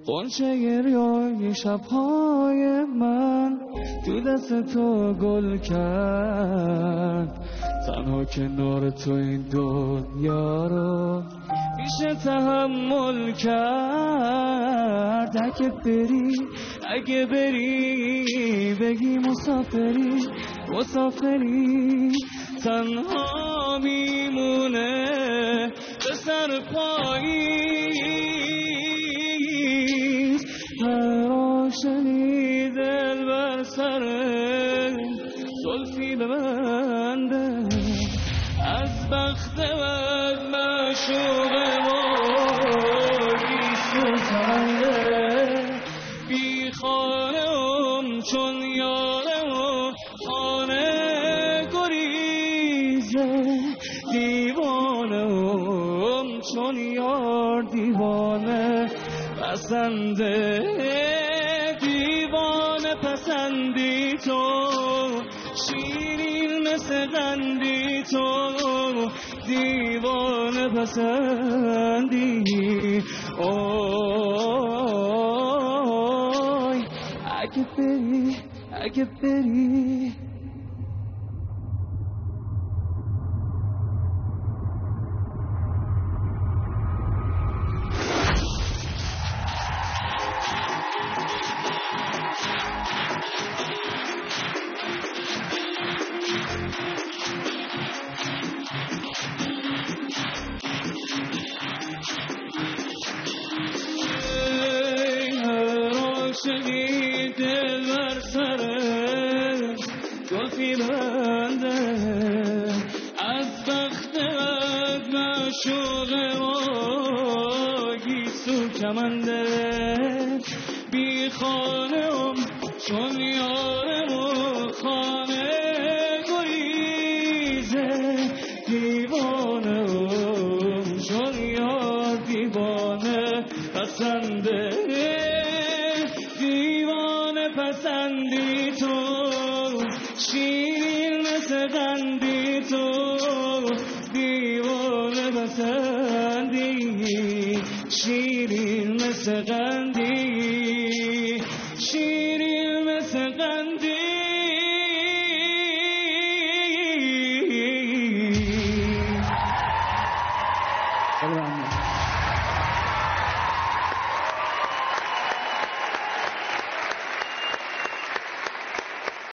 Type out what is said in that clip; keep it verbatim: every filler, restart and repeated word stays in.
قنچه ریای شبهای من تو دست تو گل کرد. تنها کنار تو این دنیا رو میشه تحمل کرد. اگه بری اگه بری بگی مسافری مسافری تنها میمونه به سر پاییز. هر آشنی دل بر سر زلفی ببنده از بخت من معشوق مردی سوزنده. بی خانم چون یارم و خانه گریزه. دیوانم چون یار دیوانه پسنده. دیوانه پسندی تو شیرین مثل قندی تو. دیوانه پسندی اوی. اگه بری اگه بری عاشقی دل بر سر گلفی بنده از بخت معشوق ما گیسو کمنده. بی خانم چون یارم و خانه گریزه. دیوانم چون یار دیوانه پسنده. دیوانه پسندی تو شیرین مثل قندی تو. دیوانه پسندی شیرین مثل قندی شیرین مثل قندی. سلام.